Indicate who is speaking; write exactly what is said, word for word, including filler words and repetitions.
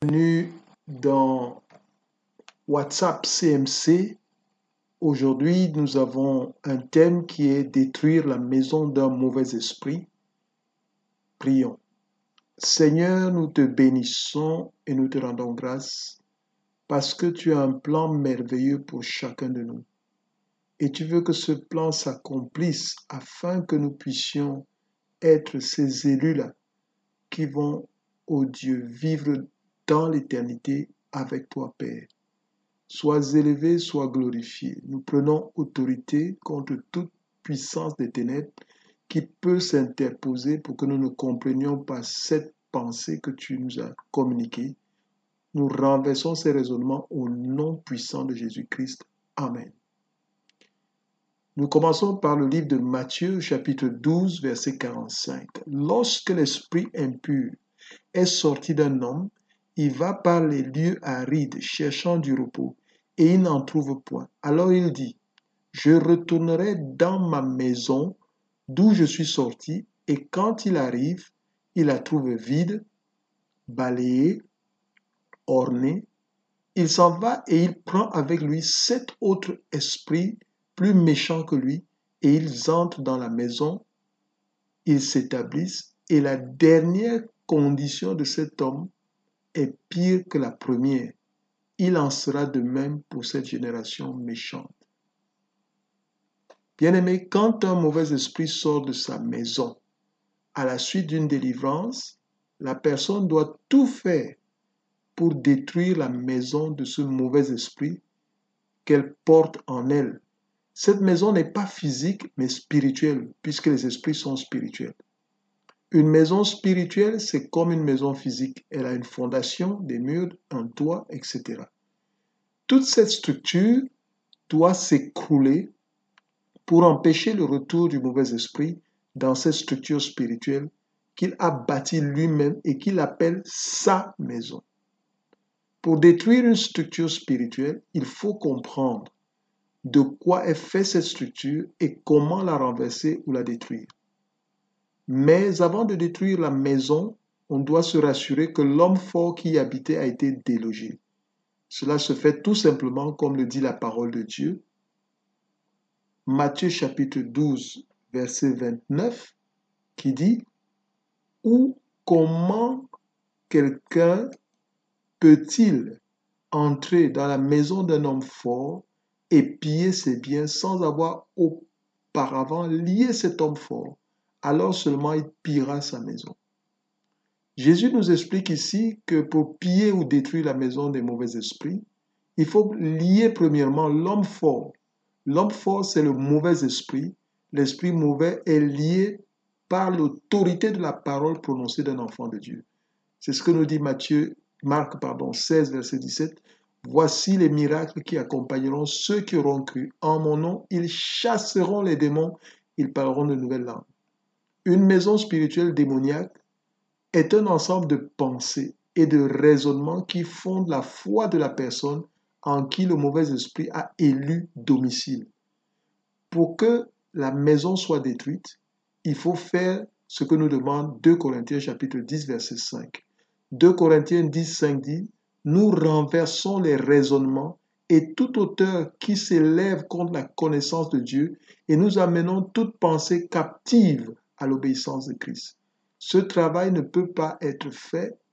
Speaker 1: Bienvenue dans WhatsApp C M C. Aujourd'hui, nous avons un thème qui est détruire la maison d'un mauvais esprit. Prions. Seigneur, nous te bénissons et nous te rendons grâce parce que tu as un plan merveilleux pour chacun de nous. Et tu veux que ce plan s'accomplisse afin que nous puissions être ces élus-là qui vont, ô Dieu, vivre dans l'éternité avec toi, Père. Sois élevé, sois glorifié. Nous prenons autorité contre toute puissance des ténèbres qui peut s'interposer pour que nous ne comprenions pas cette pensée que tu nous as communiquée. Nous renversons ces raisonnements au nom puissant de Jésus-Christ. Amen. Nous commençons par le livre de Matthieu, chapitre douze, verset quarante-cinq. Lorsque l'esprit impur est sorti d'un homme, il va par les lieux arides cherchant du repos, et il n'en trouve point. Alors il dit, je retournerai dans ma maison d'où je suis sorti, et quand il arrive, il la trouve vide, balayée, ornée. Il s'en va et il prend avec lui sept autres esprits plus méchants que lui, et ils entrent dans la maison, ils s'établissent, et la dernière condition de cet homme est pire que la première. Il en sera de même pour cette génération méchante. Bien-aimé, quand un mauvais esprit sort de sa maison à la suite d'une délivrance, la personne doit tout faire pour détruire la maison de ce mauvais esprit qu'elle porte en elle. Cette maison n'est pas physique, mais spirituelle, puisque les esprits sont spirituels. Une maison spirituelle, c'est comme une maison physique. Elle a une fondation, des murs, un toit, et cetera. Toute cette structure doit s'écrouler pour empêcher le retour du mauvais esprit dans cette structure spirituelle qu'il a bâtie lui-même et qu'il appelle sa maison. Pour détruire une structure spirituelle, il faut comprendre de quoi est faite cette structure et comment la renverser ou la détruire. Mais avant de détruire la maison, on doit se rassurer que l'homme fort qui y habitait a été délogé. Cela se fait tout simplement comme le dit la parole de Dieu. Matthieu chapitre douze, verset vingt-neuf, qui dit « Ou comment quelqu'un peut-il entrer dans la maison d'un homme fort et piller ses biens sans avoir auparavant lié cet homme fort? Alors seulement il pillera sa maison. » Jésus nous explique ici que pour piller ou détruire la maison des mauvais esprits, il faut lier premièrement l'homme fort. L'homme fort, c'est le mauvais esprit. L'esprit mauvais est lié par l'autorité de la parole prononcée d'un enfant de Dieu. C'est ce que nous dit Matthieu, Marc, pardon, seize, verset dix-sept. Voici les miracles qui accompagneront ceux qui auront cru. En mon nom, ils chasseront les démons, ils parleront de nouvelles langues. Une maison spirituelle démoniaque est un ensemble de pensées et de raisonnements qui fondent la foi de la personne en qui le mauvais esprit a élu domicile. Pour que la maison soit détruite, il faut faire ce que nous demande deux Corinthiens chapitre dix, verset cinq. deux Corinthiens dix, cinq dit, nous renversons les raisonnements et toute hauteur qui s'élève contre la connaissance de Dieu et nous amenons toute pensée captive à l'obéissance de Christ. Ce travail ne peut pas être fait